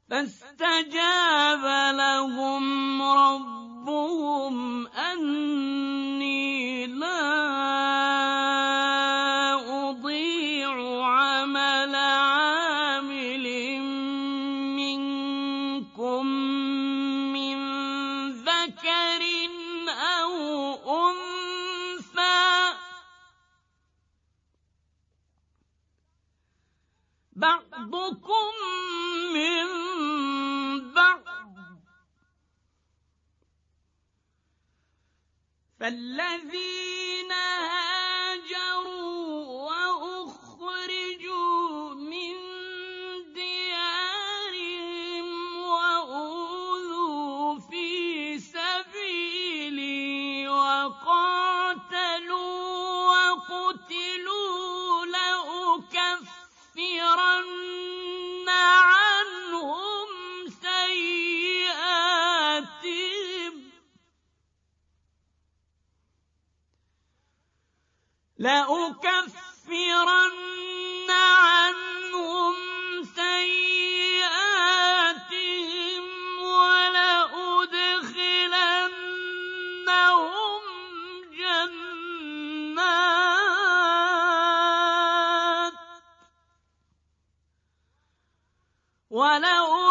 فاستجاب لهم ربهم أني لا أضيع عمل عامل منكم من ذكر أو أنثى بعضكم من بعض فالذين هاجروا وأخرجوا من ديارهم وأوذوا في سبيلي وقاتلوا وقتلوا لأكفرن عنهم سيئاتهم ولأدخلنهم جنات